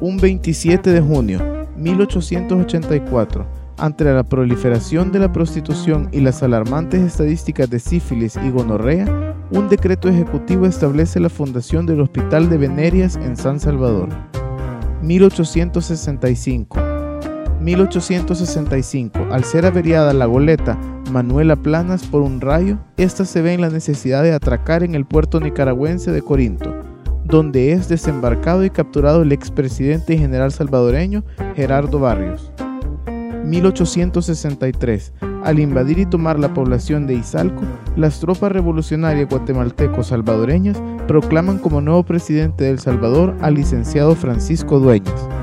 Un 27 de junio, 1884, ante la proliferación de la prostitución y las alarmantes estadísticas de sífilis y gonorrea, un decreto ejecutivo establece la fundación del Hospital de Venerias en San Salvador. 1865. 1865, al ser averiada la goleta Manuela Planas por un rayo, ésta se ve en la necesidad de atracar en el puerto nicaragüense de Corinto, donde es desembarcado y capturado el expresidente y general salvadoreño Gerardo Barrios. 1863, al invadir y tomar la población de Izalco, las tropas revolucionarias guatemaltecos salvadoreñas proclaman como nuevo presidente de El Salvador al licenciado Francisco Dueñas.